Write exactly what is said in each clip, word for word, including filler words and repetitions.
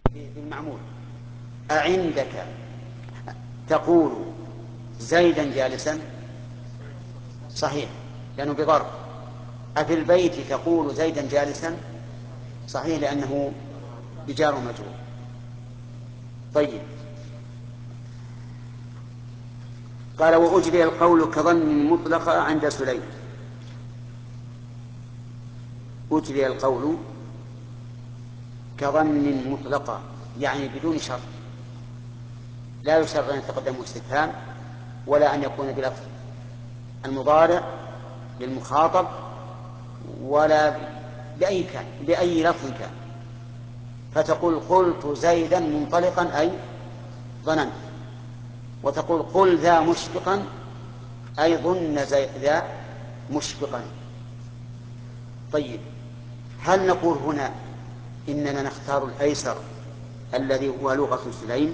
بالمعمول. أعندك تقول زيدا جالسا؟ صحيح لأنه بضرب. أفي البيت تقول زيدا جالسا؟ صحيح لأنه بجار ومجرور. طيب، قال وأجري القول كظن مطلقة عند سليم. أجري القول كظن مطلقة يعني بدون شرط، لا يشترط أن يتقدم استفهام ولا أن يكون بلفظ المضارع للمخاطب ولا بأي كان بأي لفظ كان. فتقول قلت زيدا منطلقا أي ظننت، وتقول قل ذا مشفقا أي ظن ذا مشفقا. طيب، هل نقول هنا إننا نختار الأيسر الذي هو لغة سليم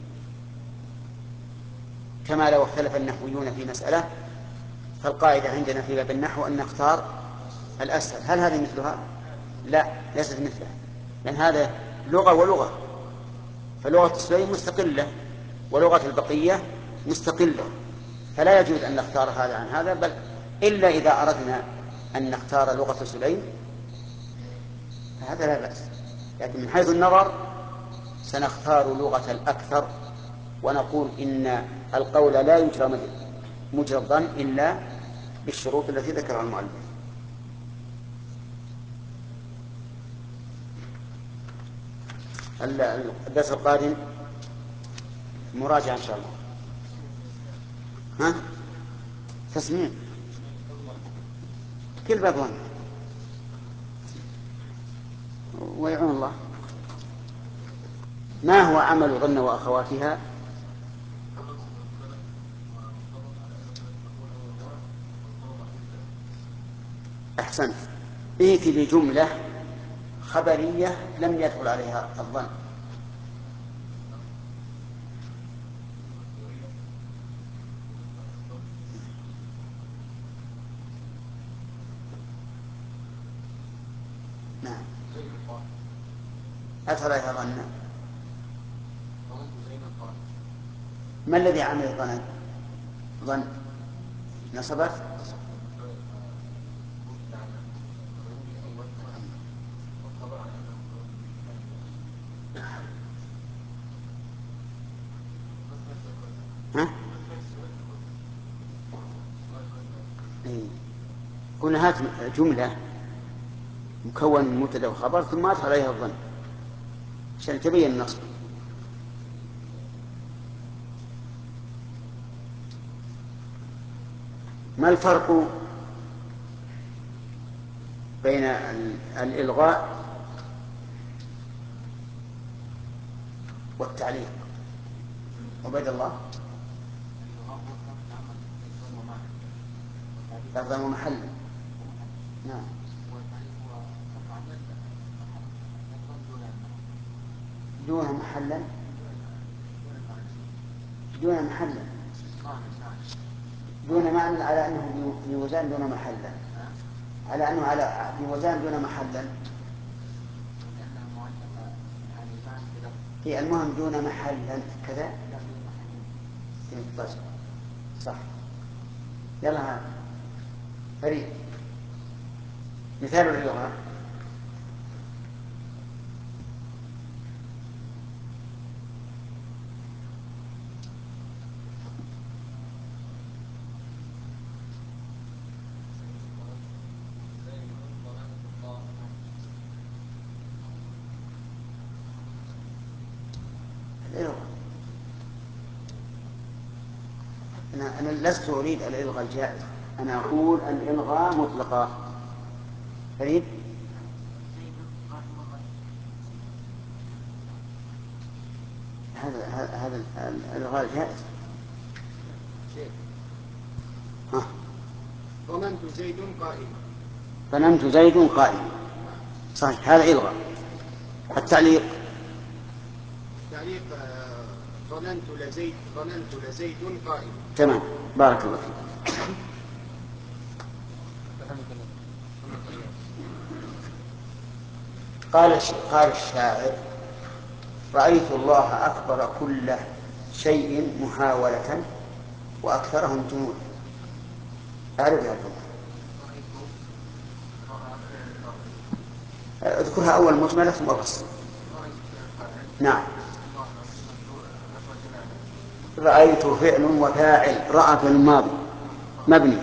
كما لو اختلف النحويون في مسألة؟ فالقاعدة عندنا في باب النحو أن نختار الأسهل. هل هذه مثلها؟ لا، ليست مثلها، لأن هذا لغة ولغة، فلغة سليم مستقلة ولغة البقية مستقلة، فلا يجوز أن نختار هذا عن هذا، بل إلا إذا أردنا أن نختار لغة سليم فهذا لا بأس، لكن من حيث النظر سنختار لغة الأكثر ونقول إن القول لا يجرى مجرى الظن إلا بالشروط التي ذكرها المؤلف. الدرس القادم مراجعة إن شاء الله. ها؟ تسميع كل باب ظن ويعون الله. ما هو عمل ظن وأخواتها؟ أحسنت، ائت بجملة خبرية لم يدخل عليها الظن. نعم، أدخل عليها ظن. ما الذي عمل ظن؟ ظن نصبت ها؟ إيه. قلنا هات جملة مكون من مبتدأ وخبر ثم أدخل عليها الظن عشان تبين النصب. ما الفرق بين الإلغاء والتعليق؟ عبيد الله. لفظا ومحلا. نعم. دون محلا دون محلا دون معنى على أنه بوزان دون محلا، على أنه على بوزان دون محلا. هي المهم دون محلا كذا. صح. يلا فريد مثال اللغة. أنا أنا لست أريد الإلغاء الجائز، أنا أقول الإلغاء مطلقا. فريد هذا هذا الإلغاء الجائز. ها. ظننت زيد قائم. ظننت زيد قائم صحيح، هذا إلغاء. التعليق تعليق ظننت لزيد ظننت لزيد قائم. تمام، بارك الله فيك. قال قال الشاعر رأيت الله أكبر كل شيء محاولة وأكثرهم جنود. أعرف يا عبد الله. اذكرها أول مجملة ثم أفصل. نعم. رأيت فعل وفاعل. رأى في الماضي مبني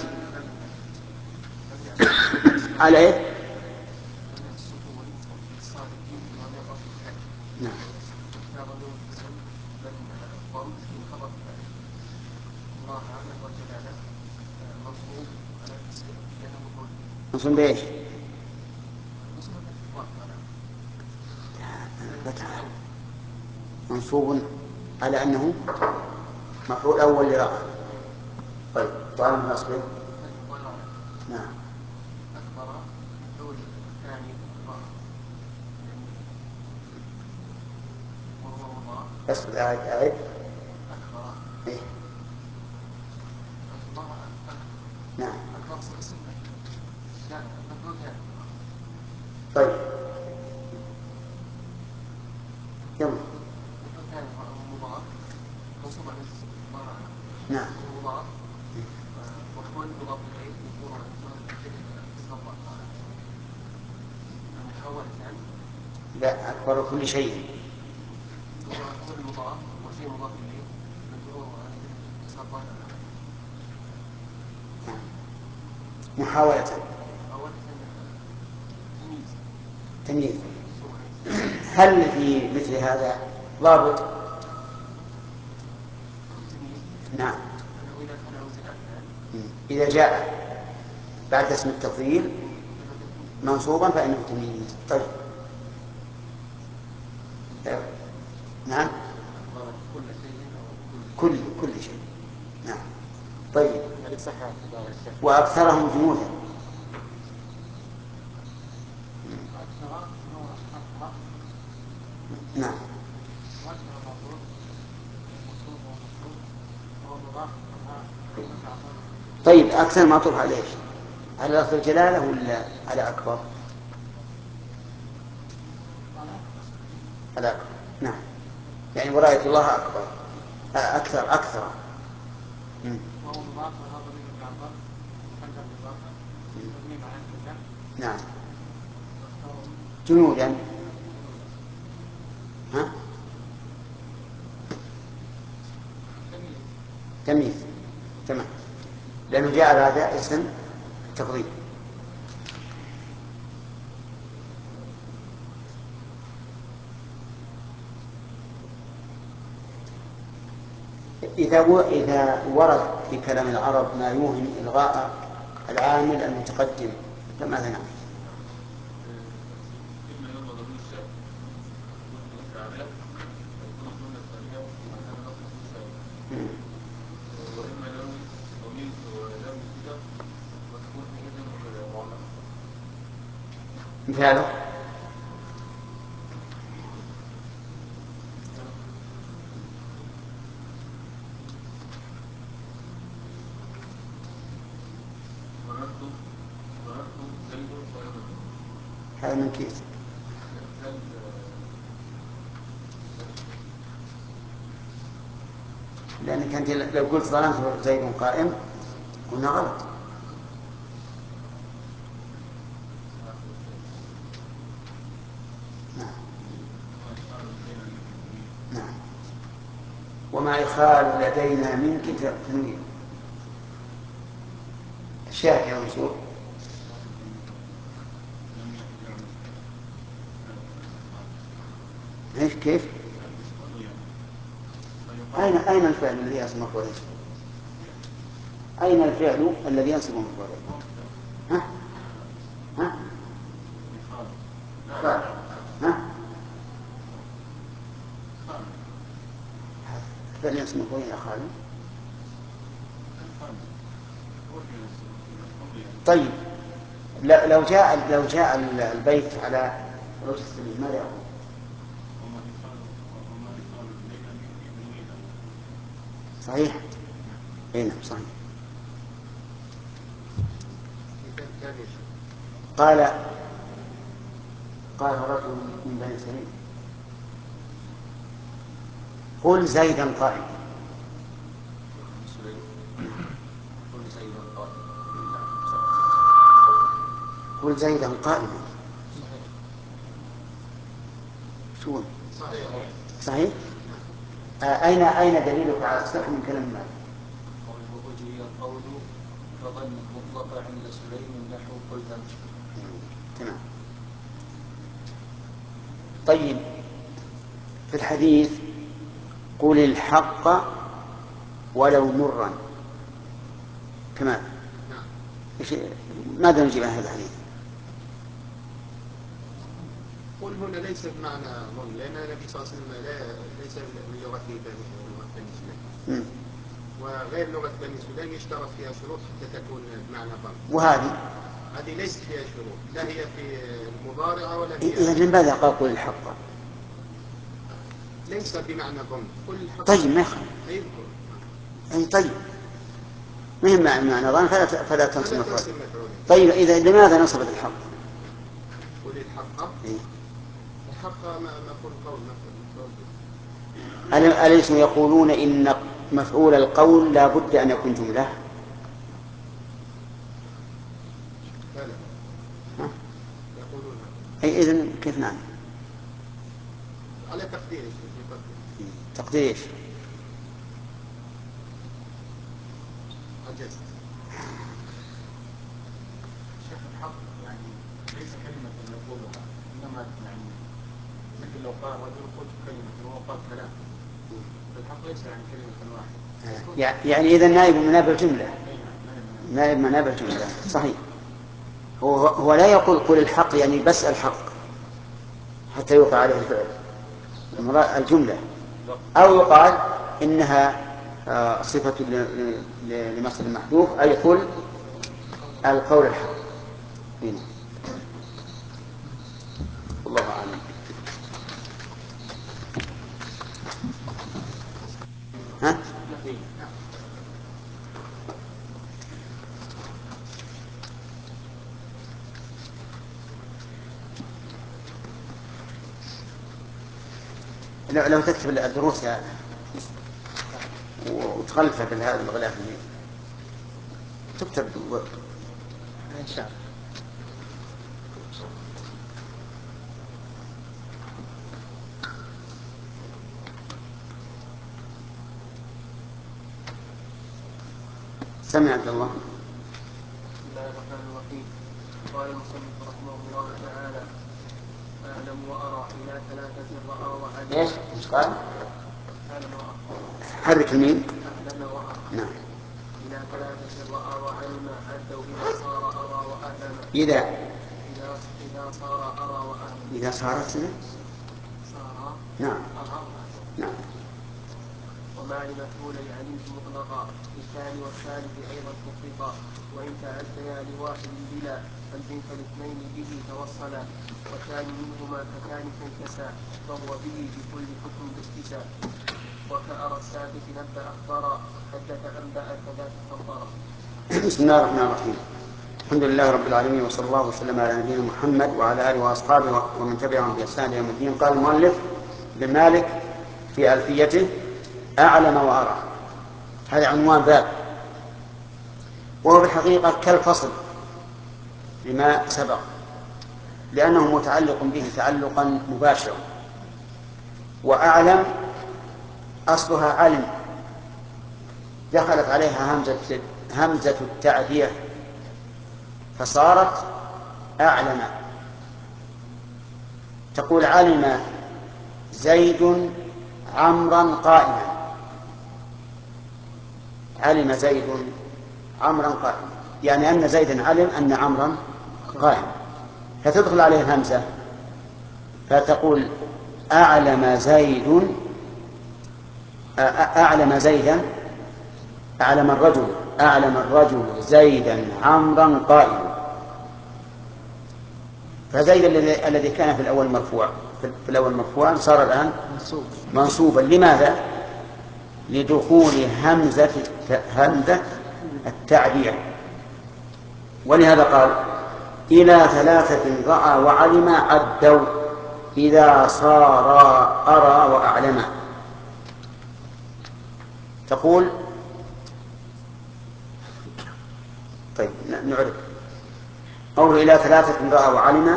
على إيه؟ نعم. منصوب بإيش؟ منصوب على أنه مفعول أول لرأى. طيب طالما نصبه. نعم. اصبر أعد أعد. إيه؟ نعم. طيب يلا. نعم. لا أكبر كل شيء. محاولة تمييز. هل في مثل هذا ضابط؟ نعم. إذا جاء بعد اسم التفضيل منصوبا فإنه تمييز. طيب. نعم. كل كل شيء. نعم. طيب. وأكثرهم جنودا. نعم. طيب أكثر معطوف على إيش؟ على لفظ الجلالة ولا على أكبر؟ على أكبر. نعم. يعني ورأيت الله أكبر أكثر أكثر. مم. نعم. جنودا. ها؟ تمييز. تمام. لأنه جاء بعد اسم تفضيل. إذا إذا ورد في كلام العرب ما يوهم إلغاء العامل المتقدم فماذا نعمل؟ مثاله هذا من كيف؟ لأنك أنت لو قلت ظلمت زيد قائم قلنا غلط. نعم. نعم. وما يخال لدينا منك تنوين. الشاهد يا منصور. ايش كيف؟ أين أين الفعل الذي ينصب مفعولين؟ أين الفعل الذي ينصب مفعولين؟ ها؟ ها؟ قال. ها؟ الفعل ينصب مفعولين يا خالد. طيب لو جاء لو جاء البيت على وجه السليم ماذا يقول؟ صحيح. اي نعم صحيح. قال قال رجل من بني سليم قل زيدا قائما. قل زيدا قائما. شو صحيح صحيح. آه أين أين دليلك على الصحة من كلام مالك؟ وجري القول فظل مطلقا عند سليم نحو قل تمشي. تمام. طيب في الحديث قل الحق ولو مرا كمان، ماذا نجيب عن هذا الحديث؟ قل هنا ليس بمعنى ظن، لأن النبي صلى الله عليه وسلم لا ليس بلغة بني سليم، وغير لغة بني سليم يشترط فيها شروط حتى تكون بمعنى ظن. وهذه هذه ليست فيها شروط، لا هي في المضارعة ولا هي. إذا لماذا قال قل الحق؟ ليس بمعنى ظن. قل الحق. طيب ما يخالف. أي طيب مهم معنى ظن فلا فلا تنصب مفعول. طيب إذا لماذا نصبت الحق؟ قل الحق. إيه؟ الحق مفعول قول مفعول. أليسوا يقولون إن مفعول القول لا بد أن يكون جملة؟ لا لا. ها؟ يقولون. أي إذن كيف نعمل؟ على تقدير. تقدير إيش؟ عجزت. شيخ الحق يعني ليس كلمة نقولها، إنما يعني مثل لو قال رجل قلت كلمة وقال كلام، فالحق ليس يعني كلمة واحدة. يعني إذا نائب من نائب الجملة، نائب من نائب الجملة صحيح. هو هو لا يقول قل الحق يعني بس الحق حتى يوقع عليه الفعل الجملة، أو يقال إنها صفة لمصدر محذوف أي قل القول الحق. هنا والله أعلم. ها؟ لو, لو تكتب الدروس وتغلفها بهذا الغلاف تكتب إن شاء الله. سمع عبد الله. بسم الله الرحمن الرحيم. قال المصنف رحمه الله تعالى: أعلم وأرى إلى ثلاثة رأى وعلم. ايش؟ ايش قال؟ أعلم وأرى. حرك الميم. أعلم وأرى. نعم. إلى ثلاثة رأى وعلم عدوا إذا صار أرى وأعلم. إذا إذا إذا صار أرى وأعلم. إذا صارت صار نعم أرى. نعم. وما لمفعولي علمت مطلقا للثاني والثالث أيضا تطلقا، وإن تعديا لواحد بلا فالبنت الاثنين به توصلا، وكان منهما ككان فانكسا فهو به بكل حكم باكتسا، وكأرى السابق نبأ أخبرا حدث أنبأ كذاك خبرا. بسم الله الرحمن الرحيم. الحمد لله رب العالمين، وصلى الله وسلم على نبينا محمد وعلى آله وأصحابه ومن تبعهم بإحسان إلى يوم الدين. قال المؤلف بن مالك في ألفيته: أعلم وأرى. هذا عنوان باب، وهو بالحقيقة كالفصل لما سبق، لأنه متعلق به تعلقا مباشرا. وأعلم أصلها علم، دخلت عليها همزة همزة التعدية فصارت أعلم. تقول: علم زيد عمرا قائما. علم زيد عمرا قائما يعني أن زيدا علم أن عمرا قائم، فتدخل عليه الهمزة فتقول: أعلم زيد أعلم زيدا أعلم الرجل أعلم الرجل زيدا عمرا قائما. فزيد الذي كان في الأول مرفوع في الأول مرفوعا صار الآن منصوبا. لماذا؟ لدخول همزة همزة التعبير. ولهذا قال: إلى ثلاثة رأى وعلم عدوا إذا صار أرى وأعلم. تقول طيب نعرف قوله إلى ثلاثة رأى وعلم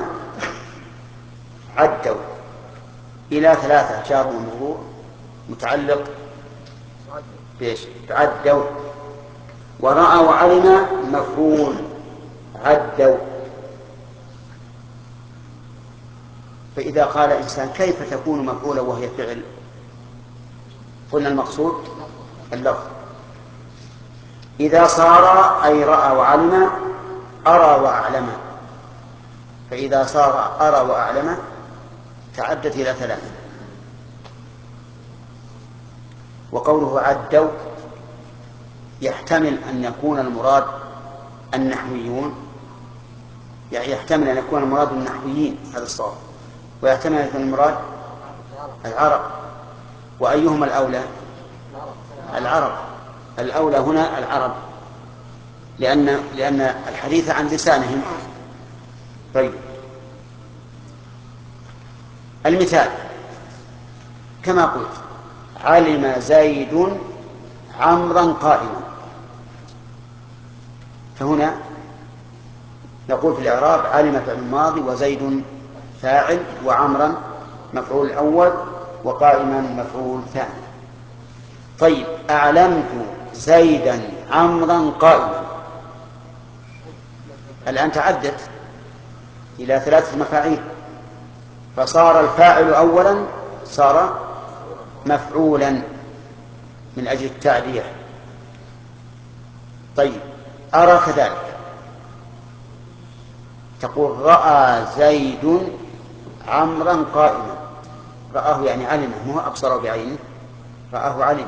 عدوا. إلى ثلاثة جار ومجرور متعلق بإيش؟ عدوا. ورأى وعلم مفعول عدوا. فإذا قال إنسان كيف تكون مفعولا وهي فعل؟ قلنا المقصود اللفظ. إذا صار أي رأى وعلم أرى وأعلم. فإذا صار أرى وأعلم تعدت إلى ثلاثة. وقوله عدوا يحتمل أن يكون المراد النحويون، يعني يحتمل أن يكون المراد النحويين هذا الصواب، ويحتمل أن يكون المراد العرب. وأيهما الأولى؟ العرب. الأولى هنا العرب، لأن لأن الحديث عن لسانهم. طيب المثال كما قلت علم زيد عمرا قائما، فهنا نقول في الإعراب علم فعل ماضي وزيد فاعل وعمرا مفعول أول وقائما مفعول ثاني. طيب أعلمت زيدا عمرا قائما، الآن تعدت إلى ثلاثة مفاعيل، فصار الفاعل أولا صار مفعولا من أجل التعدية. طيب أرى كذلك، تقول رأى زيد عمرا قائما. رآه يعني علمه، مو أبصره بعينه، رآه علمه،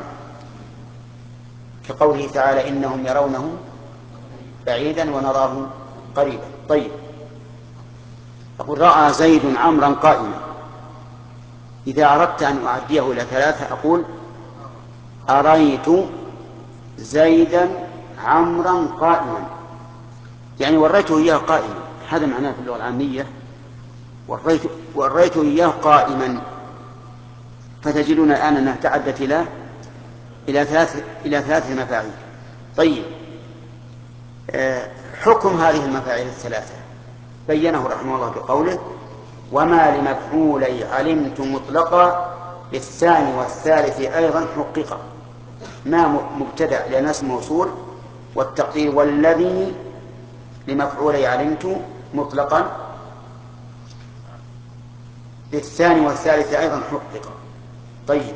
كقوله تعالى إنهم يرونه بعيدا ونراه قريبا. طيب أقول رأى زيد عمرا قائما، إذا أردت أن أعديه إلى ثلاثة أقول أريت زيدا عمرا قائما، يعني وريته إياه قائما، هذا معناه في اللغة العامية وريت وريته إياه قائما. فتجدون الآن أنها تعدت إلى إلى ثلاث إلى ثلاث مفاعيل. طيب حكم هذه المفاعيل الثلاثة بينه رحمه الله بقوله وما لمفعولي علمت مطلقا بالثاني والثالث أيضا حققا. ما مبتدأ لأن اسم موصول، والتقدير والذي لمفعولي علمت مطلقا بالثاني والثالث أيضا حققا. طيب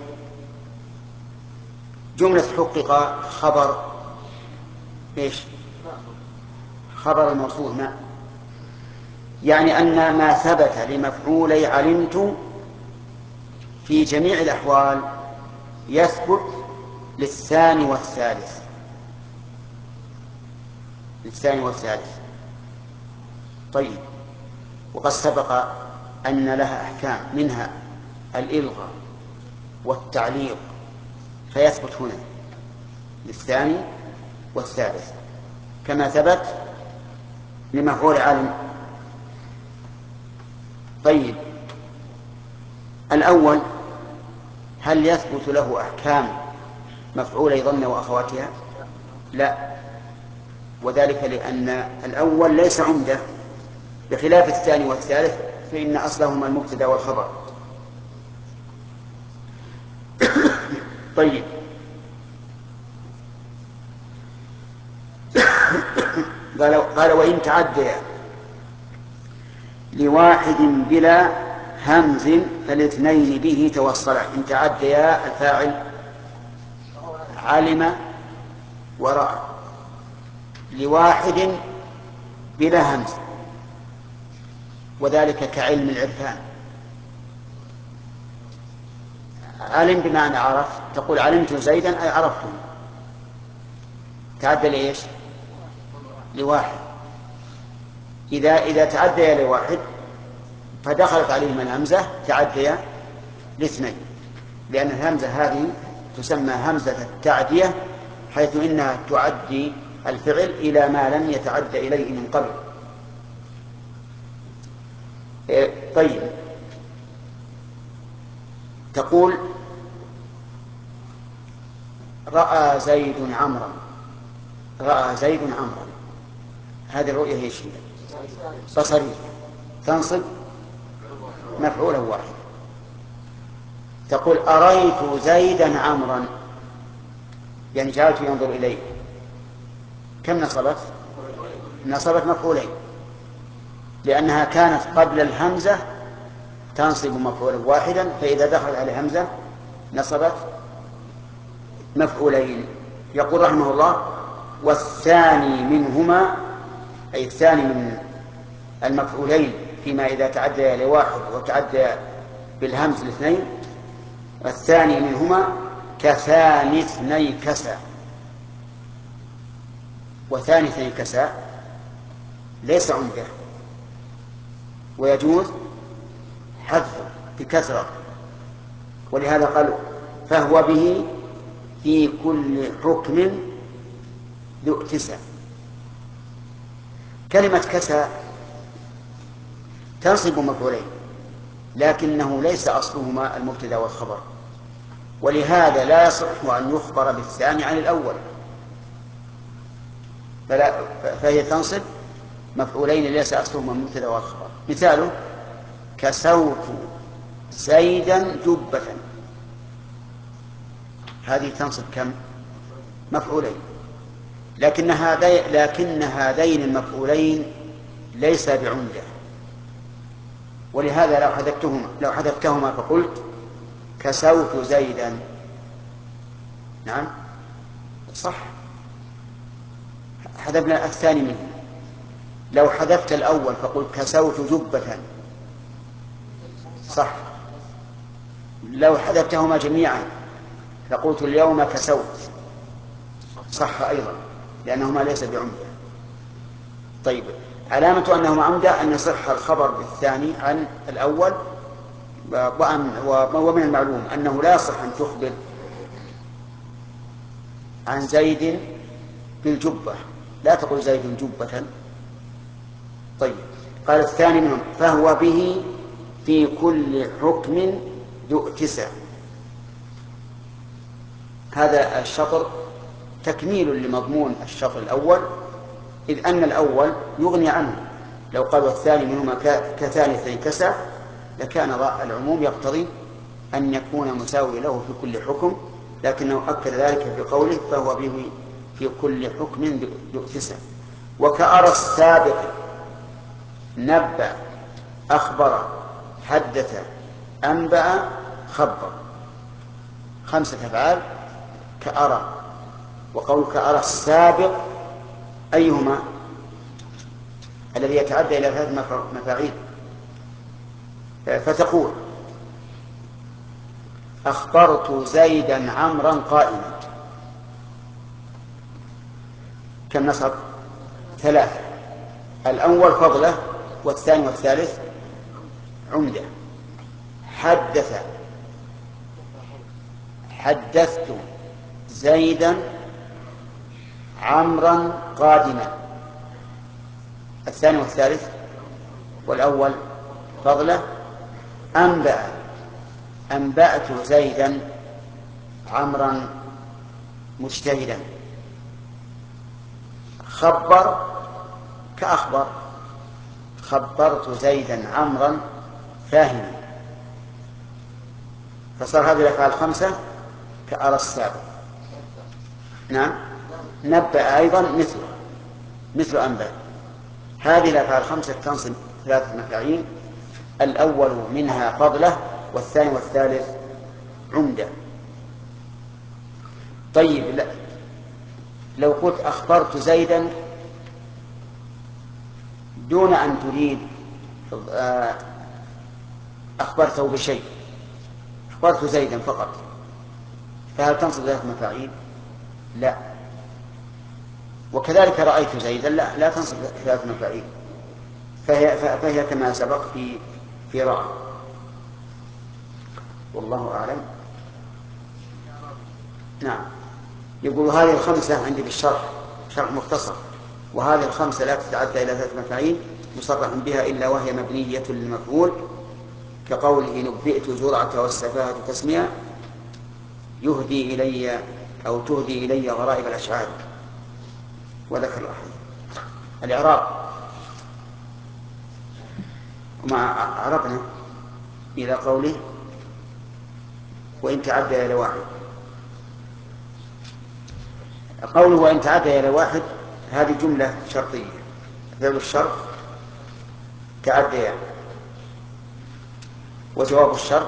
جملة حقق خبر إيش؟ خبر الموصول ما، يعني أن ما ثبت لمفعولي علمت في جميع الأحوال يثبت للثاني والثالث للثاني والثالث. طيب وقد سبق أن لها أحكام، منها الإلغاء والتعليق، فيثبت هنا للثاني والثالث كما ثبت لمفعول علم. طيب الأول هل يثبت له أحكام مفعولي ظن وأخواتها؟ لا، وذلك لأن الأول ليس عمدة بخلاف الثاني والثالث، فإن أصلهما المبتدأ والخبر. طيب قال, قال وإن تعديا لواحد بلا همز فالاثنين به توصلا. إن تعديا الفاعل علم ورأى، لواحد بلا همز، وذلك كعلم العرفان. علم بمعنى عرف، تقول علمت زيدا أي عرفته، تعدى لإيش؟ لواحد. إذا إذا تعدي لواحد فدخلت عليهما الهمزة تعدي لاثنين، لأن الهمزة هذه تسمى همزة التعدية، حيث إنها تعدي الفعل إلى ما لم يتعدى إليه من قبل. طيب تقول رأى زيد عمرا، رأى زيد عمرا، هذه الرؤية هي شيء بصرية تنصب مفعولا واحدا. تقول أريت زيدا عمرا، يعني جعلت ينظر إليه، كم نصبت؟ نصبت مفعولين، لأنها كانت قبل الهمزة تنصب مفعولا واحدا، فإذا دخل على همزة نصبت مفعولين. يقول رحمه الله: والثاني منهما، أي الثاني من المفعولين فيما إذا تعدى لواحد وتعدى بالهمز الاثنين، الثاني منهما كثاني اثني كسى. وثاني اثني كسى ليس عمده، ويجوز حذفه بكثرة، ولهذا قالوا فهو به في كل حكم ذو اتساع. كلمة كسى تنصب مفعولين، لكنه ليس أصلهما المبتدأ والخبر، ولهذا لا يصح أن يخبر بالثاني عن الأول، فلا فهي تنصب مفعولين ليس أصلهما المبتدأ والخبر. مثاله: كسوت زيدا جبة، هذه تنصب كم؟ مفعولين، لكن هذين لكن هذين المفعولين ليس بعمدة، ولهذا لو حذفتهما لو حذفتهما فقلت كسوت زيدا، نعم صح، حذفنا الثاني منه. لو حذفت الأول فقلت كسوت جبة، صح. لو حذفتهما جميعا فقلت اليوم كسوت، صح أيضا، لأنهما ليس بعمدة. طيب، علامة أنهما عمدة أن يصح الخبر بالثاني عن الأول، ومن المعلوم أنه لا يصح أن تخبر عن زيد بالجبة، لا تقول زيد جبة. طيب، قال الثاني منهم فهو به في كل حكم ذو اتساع. هذا الشطر تكميل لمضمون الشطر الأول، إذ أن الأول يغني عنه. لو قالوا الثاني منهما كثاني اثني كسى لكان العموم يقتضي أن يكون مساوي له في كل حكم، لكنه أكد ذلك بقوله فهو به في كل حكم ذو اتساع. وكأرى السابق نبأ أخبر حدث أنبأ خبر، خمسة أفعال كأرى. وقول كأرى السابق أيهما؟ الذي يتعدى إلى ثلاث مفاعيل. فتقول أخبرت زيدا عمرا قائما، كم نصب؟ ثلاثة، الأول فضله والثاني والثالث عمدة. حدث حدثت زيدا عمرا قادما، الثاني والثالث والأول فضله. أنبأ أنبأت زيدا عمرا مجتهدا. خبر كأخبر، خبرت زيدا عمرا فاهما. فصار هذه الأفعال الخمسة كأرى السابق. نعم، نبأ أيضا مثل مثل أنبأ. هذه الأفعال الخمسة تنصب ثلاثة مفاعيل، الأول منها فضله والثاني والثالث عمدة. طيب، لا. لو قلت أخبرت زيدا دون أن تريد أخبرته بشيء، أخبرت زيدا فقط، فهل تنصب ثلاث مفاعيل؟ لا. وكذلك رأيت زيدا، لا لا تنصب ثلاث مفاعيل، فهي, فهي كما سبق في في رأى. والله أعلم. نعم. يقول هذه الخمسة عندي بالشرح، شرح مختصر، وهذه الخمسة لا تتعدى إلى ثلاث مفاعيل مصرح بها إلا وهي مبنية للمفعول، كقوله نبئت زرعة والسفاهة تسمية، يهدي إلي أو تهدي إلي غرائب الأشعار. وذكر الإعراب وما عربنا إلى قوله وإن تعدى إلى واحد. قوله وإن تعدى إلى واحد هذه جملة شرطية، فعل الشرط تعدى، وجواب الشرط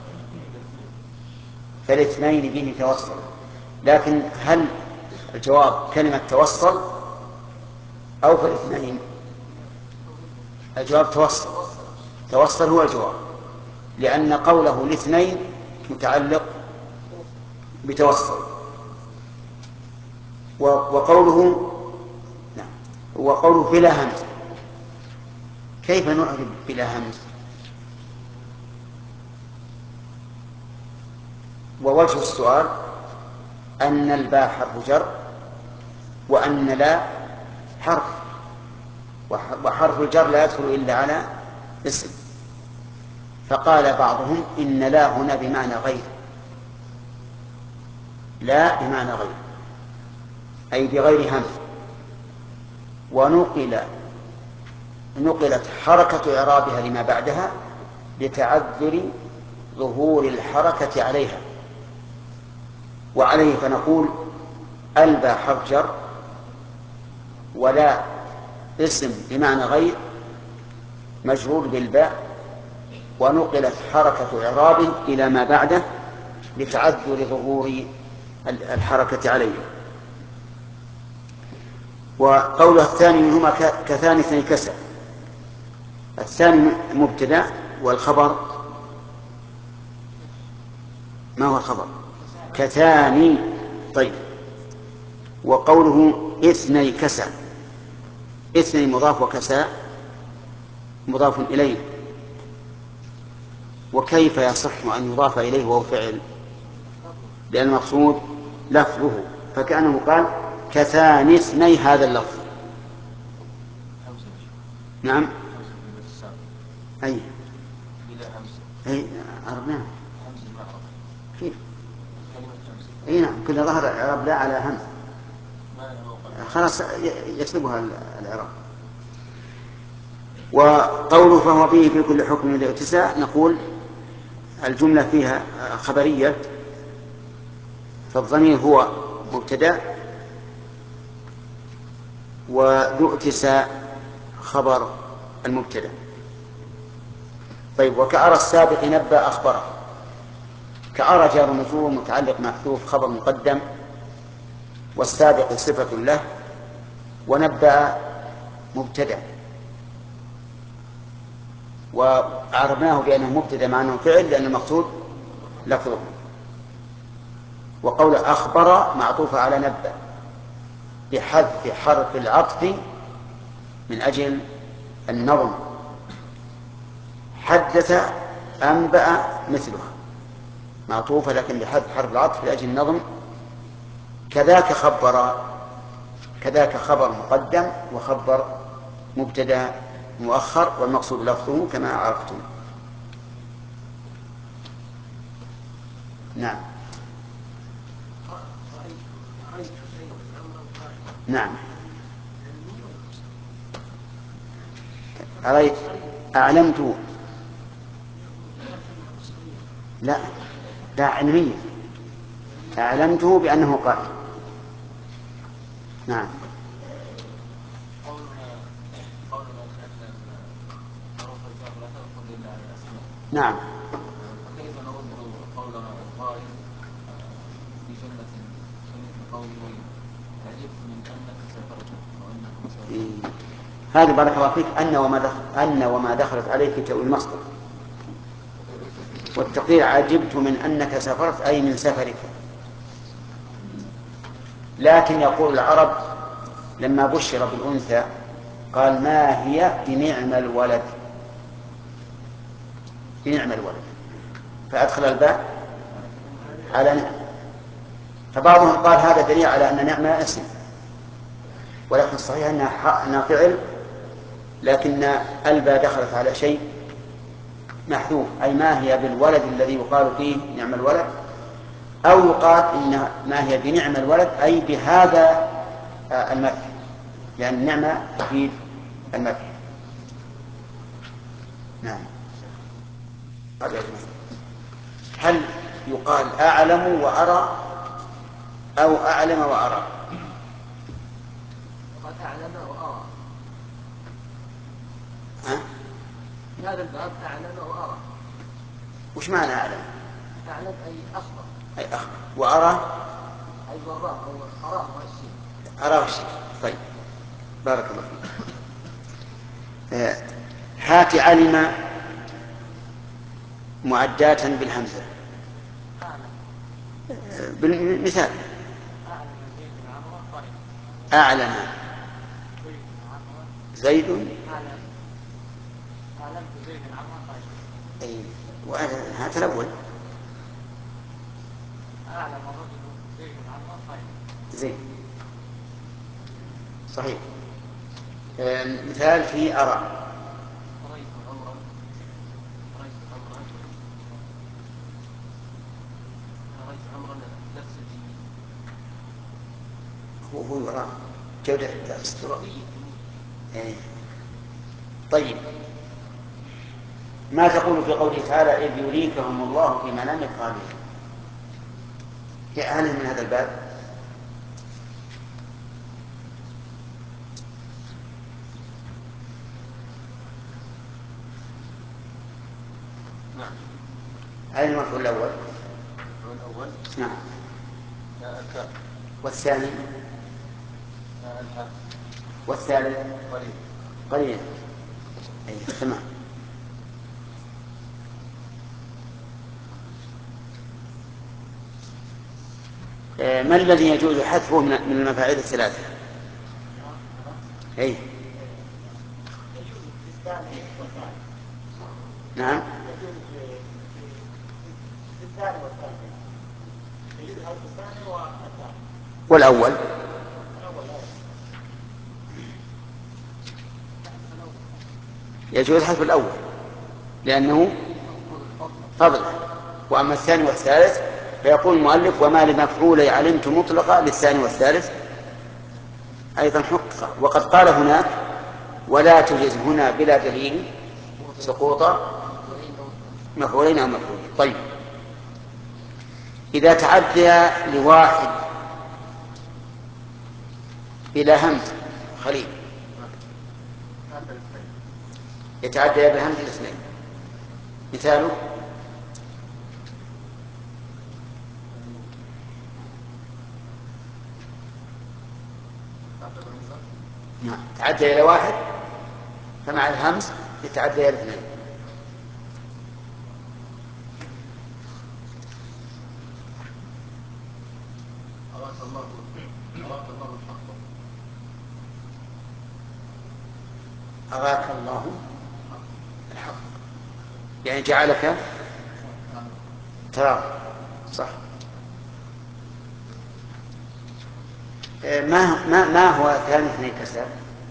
فالاثنين به توصل. لكن هل الجواب كلمة توصل أو فالاثنين؟ الجواب توصل، توصل هو الجواب، لأن قوله الاثنين متعلق بتوصل. وقوله نعم وقوله بلا همز، كيف نعرف بلا همز؟ ووجه السؤال أن الباء حرف جر وأن لا حرف، وحرف الجر لا يدخل إلا على اسم. فقال بعضهم إن لا هنا بمعنى غير، لا بمعنى غير أي بغير همز. ونقل نقلت حركة إعرابها لما بعدها لتعذر ظهور الحركة عليها، وعليه فنقول الباء حرف جر ولا اسم بمعنى غير مجرور بالباء، ونقلت حركة إعرابه إلى ما بعده لتعذر ظهور الحركة عليه. وقوله الثاني منهما كثاني اثني كسر، الثاني مبتدأ والخبر ما هو الخبر؟ كثاني. طيب، وقوله اثني كسى، اثني مضاف وكسى مضاف إليه، وكيف يصح أن يضاف إليه وهو فعل؟ لأن المقصود لفظه، فكأنه قال كثاني اثني هذا اللفظ. نعم أي أي عربناه كيف؟ أي نعم، كل ظهر الإعراب لا على همز خلاص يسلبها الإعراب. وقوله فهو به في كل حكم الاتساع، نقول الجملة فيها خبرية، فالضمير هو مبتدأ وذو اتساء خبر المبتدأ. طيب، وكأرى السابق نبأ أخبره، كأرى جار مجرور متعلق محذوف خبر مقدم، والسابق صفة له، ونبأ مبتدأ، وعرفناه بأنه مبتدأ مع أنه فعل لأن المقصود لفظه. وقول أخبر معطوفة على نبأ بحذف حرف العطف من أجل النظم، حدث أنبأ مثلها معطوفة لكن بحذف حرف العطف لأجل النظم. كذاك خبر، كذاك خبر مقدم وخبر مبتدأ مؤخر، والمقصود لفظه كما عرفتم. نعم نعم أريت أعلمت، لا لا علمية، أعلمته بأنه قائم. نعم نعم فكيف نرد قول القائل في جملة مثل قوله عجبت من أنك سافرت وأنك مسافر؟ هذا بارك الله فيك أن وما دخل أن وما دخلت عليه في تأويل المصدر، والتقدير عجبت من أنك سافرت أي من سفرك. لكن يقول العرب لما بشر بالأنثى قال ما هي بنعم الولد، بنعم الولد، فأدخل الباء على نعم. فبعضهم قال هذا دليل على أن نعمة اسم، ولكن الصحيح أنها فعل، لكن الباء دخلت على شيء محذوف، أي ما هي بالولد الذي يقال فيه نعم الولد، أو يقال إن ما هي بنعم الولد أي بهذا المدح، لأن النعمة تفيد المدح. نعم. هل يقال أعلم وأرى أو أعلم وأرى؟ قد أعلم وأرى. ها؟ في هذا الباب أعلم وأرى. وش معنى أعلم؟ أعلم أي أخبر. أي أخبر. وأرى أي وراه أو أراه الشيء. أراه الشيء. طيب بارك الله فيك. آه. هات علم معدات بالهمزة. آه. بالمثال أعلم زيد أي هات الأول زيد صحيح. آه. مثال في أرى هو هو يرى جودة الصورة. إيه. طيب ما تقول في قوله تعالى إذ يريكهم الله في منامك قليلا؟ هل من هذا الباب؟ نعم. أين المفعول الأول؟ الأول نعم. الكاف. والثاني؟ الهاء. والثالث؟ قليل. قليلا. أي تمام. ما الذي يجوز حذفه من المفاعيل الثلاثة؟ أي نعم. والأول يجوز حذف الأول لأنه فضل، وأما الثاني والثالث فيقول المؤلف وما لمفعول علمت مطلقا للثاني والثالث أيضا حقق. وقد قال هناك ولا تجز هنا بلا دليل سقوط مفعولين أو مفعولين. طيب إذا تعدى لواحد بلا همز خليل يتعدى بالهمز الاثنين. مثاله نعم تعدى إلى واحد فمع الهمز يتعدى إلى اثنين. أراك الله أراك الله الحق. أراك الله الحق يعني جعلك ترى صح. ما ما ما هو ثاني اثنين كسر؟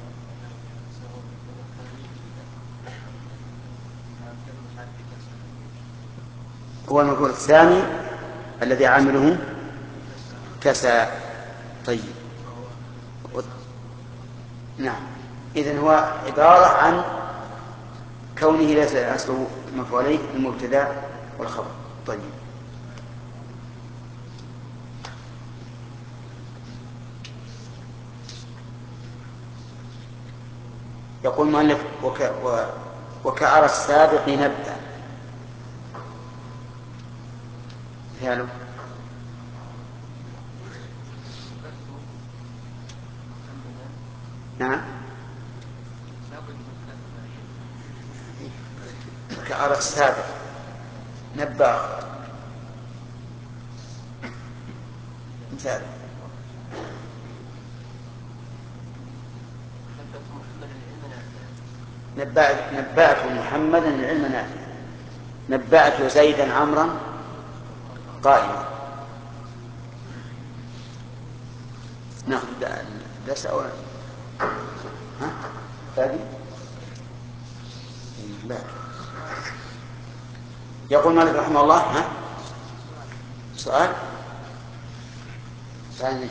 هو المفعول الثاني الذي عامله كسى. طيب نعم إذن هو عبارة عن كونه ليس أصله مفعولين المبتدأ والخبر. طيب يقول المؤلف وك... و... وكأرى السابق نبأ يعني نعم وكأرى السابق نبأ مثال نبأت نبأت محمدا العلم نافعا نبأت زيدا عمرا قائما. ناخذ درس أو ها باقي؟ لا. يقول مالك رحمه الله ها سؤال تعال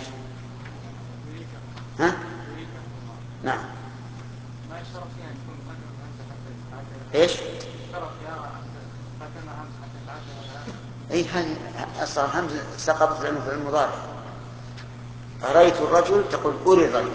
ها؟ نعم. ما يشترط فيها أن يكون مثلا همزة حتى إيش؟ يشترط فيها فتنا همزة حتى يتعدى. أي هذه أصلا همزة سقطت لأنه في المضارع. أريت الرجل تقول أري الرجل.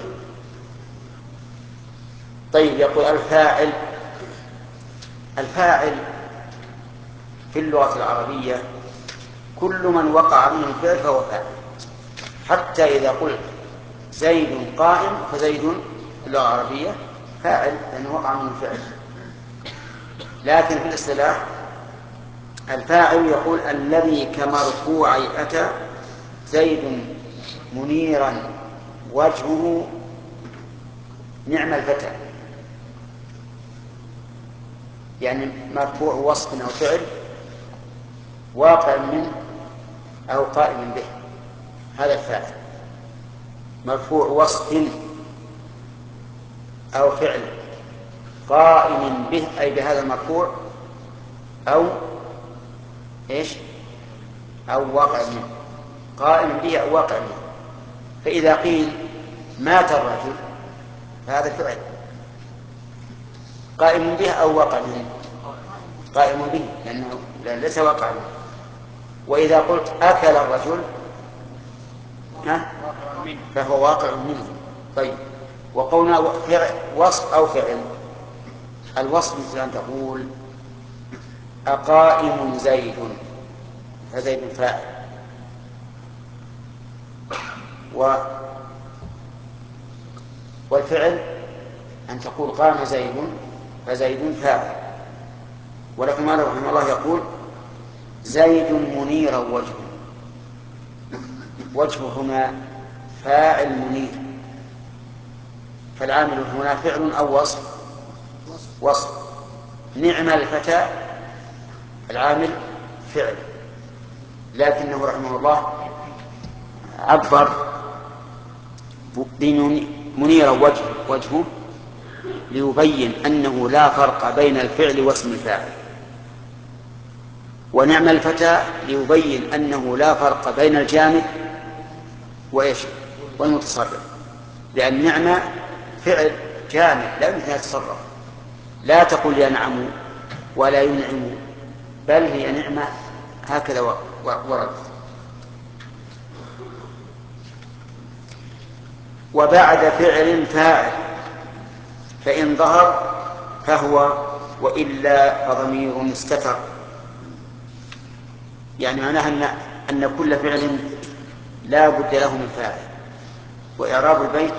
طيب يقول الفاعل. الفاعل في اللغة العربية كل من وقع منه الفعل فهو فاعل، حتى إذا قلت زيد قائم فزيد في اللغة العربية فاعل لأنه وقع منه الفعل. لكن في الاصطلاح الفاعل يقول الذي كمرفوع أتى زيد منيرا وجهه نعم الفتى، يعني مرفوع وصف أو فعل واقع منه أو قائم به، هذا الفاعل. مرفوع وصف أو فعل قائم به أي بهذا المرفوع أو إيش أو واقع منه، قائم به أو واقع منه. فإذا قيل مات الرجل فهذا فعل قائم به أو واقع منه، قائم به لأنه ليس واقع منه. وإذا قلت أكل الرجل فهو واقع منه. طيب وقولنا وصف أو فعل، الوصف مثل أن تقول أقائم زيد فزيد فاعل، و والفعل أن تقول قام زيد فزيد فاعل. ولكن مالك رحمه الله يقول زيد منير وجهه، وجهه هنا فاعل منير، فالعامل هنا فعل أو وصف؟ وصف. نعم الفتى العامل فعل، لكنه رحمه الله عبر منير وجهه, وجهه ليبين أنه لا فرق بين الفعل واسم الفاعل، ونعم الفتى ليبين أنه لا فرق بين الجامد وإيش والمتصرف، لأن نعمة فعل جامد لا يمكن أن يتصرف، لا تقل ينعم ولا ينعم، بل هي نعمة هكذا ورد. وبعد فعل فاعل فإن ظهر فهو وإلا فضمير استتر، يعني معناها أن, أن كل فعل لا بد له من فاعل. وإعراب البيت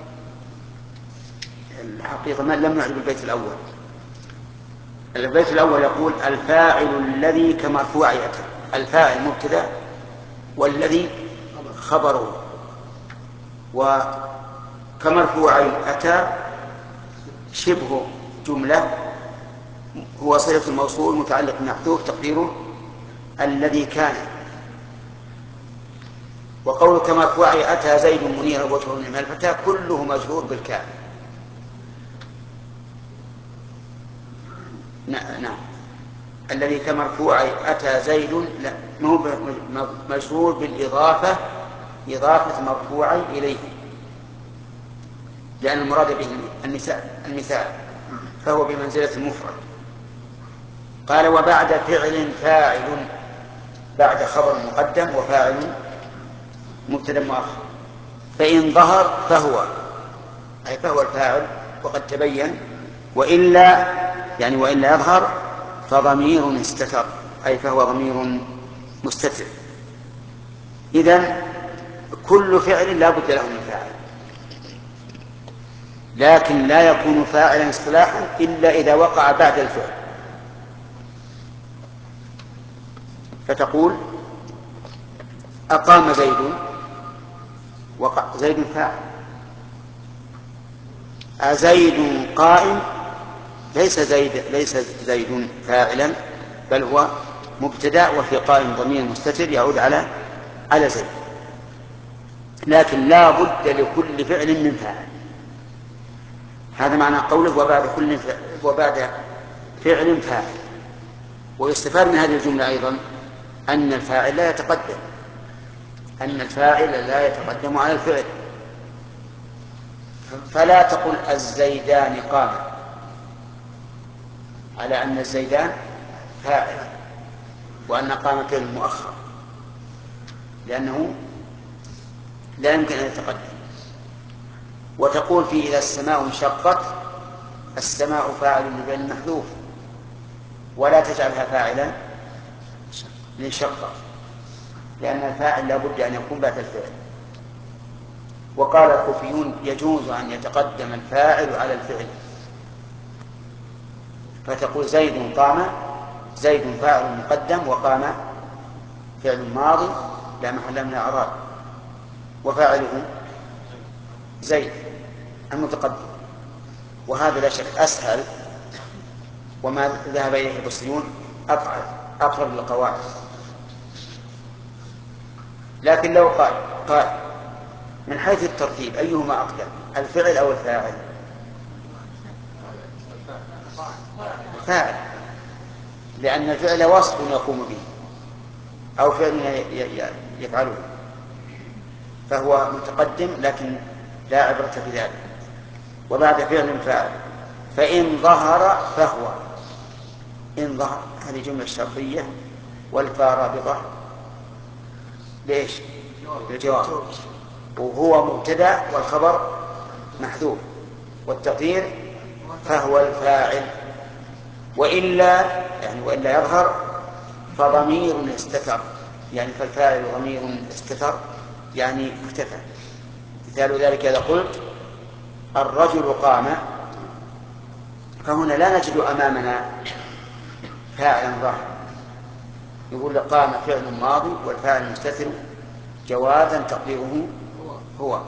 الحقيقة ما لم نعرف البيت الأول. البيت الأول يقول الفاعل الذي كمرفوع أتى، الفاعل مبتدأ والذي خبره، وكمرفوع أتى شبه جملة هو صلة الموصول متعلق محذوف تقديره الذي كان. وقول كمرفوع أتى زيد منيرا وجهه نعم الفتى كله مجرور بالكاف. نعم الذي كمرفوع أتى زيد لا مو مجرور بالإضافة، إضافة مرفوع إليه، لأن المراد به المثال, المثال فهو بمنزلة المفرد. قال وبعد فعل فاعل، بعد خبر مقدم وفاعل مبتدأ مؤخر، فإن ظهر فهو أي فهو الفاعل وقد تبين، وإلا يعني وإلا يظهر فضمير استتر أي فهو ضمير مستتر. إذن كل فعل لا بد له من فاعل، لكن لا يكون فاعلا اصطلاحا إلا إذا وقع بعد الفعل. فتقول أقام زيد، وقع زيد فاعل. أزيد قائم، ليس زيد ليس زيد فاعلا بل هو مبتدأ وفي قائم ضمير مستتر يعود على على زيد، لكن لا بد لكل فعل من فاعل. هذا معنى قوله وبعد كل فعل وبعد فعل فاعل. ويستفاد من هذه الجملة أيضا أن الفاعل لا يتقدم، أن الفاعل لا يتقدم على الفعل، فلا تقل الزيدان قام على أن الزيدان فاعل وأن قام فعل مؤخر، لأنه لا يمكن أن يتقدم. وتقول في إذا السماء انشقت السماء فاعل لفعل محذوف، ولا تجعلها فاعلا لانشقت، لأن الفاعل لا بد أن يكون بعد الفعل. وقال الكوفيون يجوز أن يتقدم الفاعل على الفعل، فتقول زيد قام، زيد فاعل مقدم وقام فعل ماضي لا محل من الإعراب، وفاعله زيد المتقدم. وهذا لا شك أسهل، وما ذهب إليه البصريون أقرب للقواعد. لكن لو قال قال من حيث الترتيب أيهما أقدم، الفعل أو الفاعل؟ الفاعل، لأن الفعل وصف يقوم به أو فعل يفعله، فهو متقدم لكن لا عبرة في ذلك. وبعد فعل فاعل، فإن ظهر فهو، إن ظهر هذه جملة شرطية، والفاء رابطة ليش؟ للجواب، وهو مبتدأ والخبر محذوف، والتقدير فهو الفاعل. وإلا يعني وإلا يظهر فضمير استتر، يعني فالفاعل ضمير استتر يعني اختفى. مثال ذلك إذا قلت الرجل قام، فهنا لا نجد أمامنا فاعلا ظاهرا، يقول قام فعل ماضي والفاعل مستتر جوازا تقديره هو.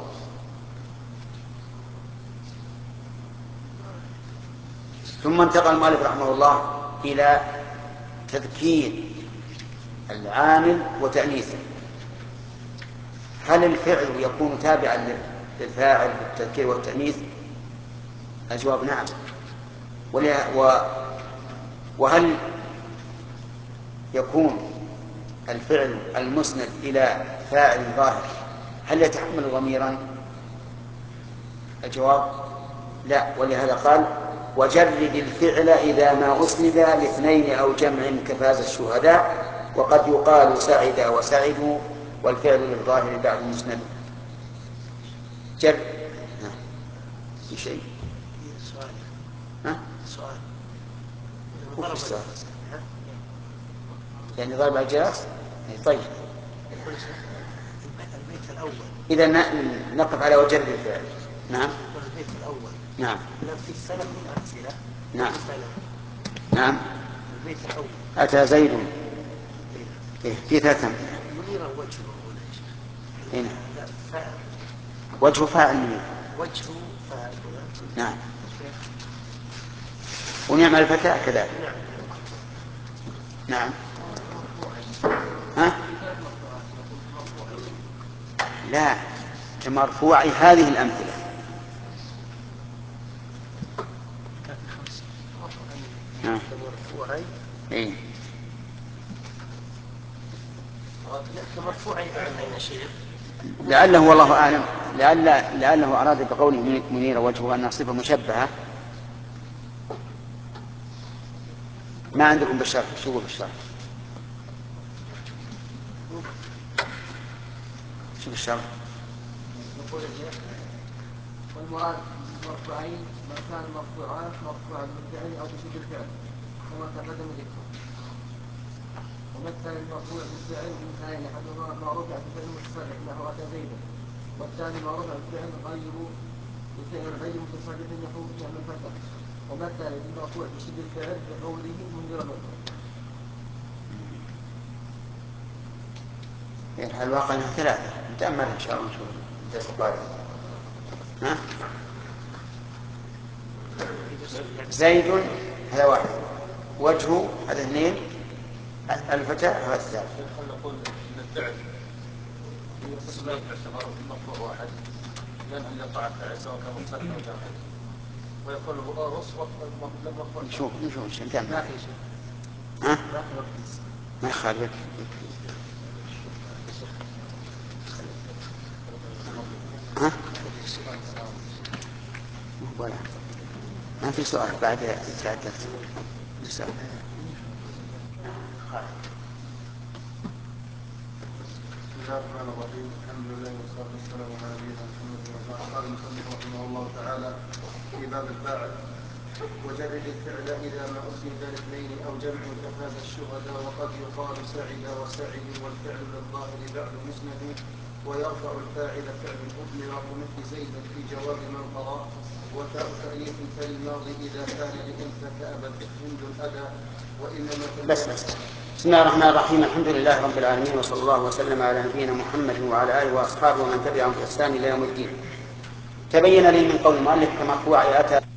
ثم انتقل المؤلف رحمه الله إلى تذكير العامل وتأنيثه. هل الفعل يكون تابعا للفاعل بالتذكير والتأنيث؟ الجواب نعم. وهل يكون الفعل المسند إلى فاعل ظاهر هل يتحمل ضميرا؟ الجواب لا. ولهذا قال وجرد الفعل إذا ما أسند لاثنين أو جمع كفاز الشهداء، وقد يقال سعد وسعدوا والفعل للظاهر بعد مسند. جرد في شيء سؤال ها؟ سؤال وش السؤال؟ يعني ضرب الجرس؟ طيب البيت الأول إذا نقف على وجرد الفعل. نعم البيت الأول نعم في السنة من أمثلة. نعم نعم البيت الأول أتى زيد إيه في ثلاثة منيرا وجهه هنا هنا لا فاعل وجه فاعل منير وجهه فاعل نعم ونعم الفتاة كذلك نعم ها؟ لا كمرفوع هذه الأمثلة نعم مرفوعي إيه مرفوعي أين شيء لعله والله أعلم لعل لعله أراد بقوله منير وجهه أنها صفة مشبهة. ما عندكم بالشرح شو بالشرح شو بالشرح والمراد مرفوعين ما كان مرفوعات مرفوعا بالفعل أو بشبه الفعل كما تقدم ذكره. ومثل المرفوع بالفعل مثال أحدهما ما رفع بفعل متصرف نحو أتى زيدا، والثاني ما رفع بفعل غير بفعل غير متصرف نحو نعم الفتى. ومثل المرفوع بشبه الفعل بقوله منذر منه. يعني الواقع أنها ثلاثة نتأمل إن شاء الله نشوف الدرس القادم. ها؟ زيد هذا واحد وجهه هذا اثنين الفتاة هذا الثالث. خلينا نقول ان الفعل لا يعتبر مرفوع واحد لان ان يقع فعل سواء كان متصرف او جامع ويكون هو وصف المرفوع. نشوف نشوف نتأمل. ما في شيء ها؟ ما في وقت ما يخالف سؤال ولا ما في سؤال بعد تعدلت سؤال. بسم الله الرحمن الرحيم، الحمد لله والصلاه والسلام على نبينا محمد وعلى اله. قال المصنف رحمه الله تعالى في باب الفاعل: وجرد الفعل اذا ما اسند لاثنين او جمع كفاز الشهداء، وقد يقال سعد وسعد والفعل للظاهر بعد مسند، ويرفع الفاعل فعل اضمر كمثل زيد في جواب من قرأ، وتاء تأنيث كالماضي اذا كان لانثى كأبت هند الادى، وانما بس بس بسم الله الرحمن الرحيم. الحمد لله رب العالمين، وصلى الله وسلم على نبينا محمد وعلى اله واصحابه ومن تبعهم باحسان الى يوم الدين. تبين لي من قول المؤلف كمرفوع اتى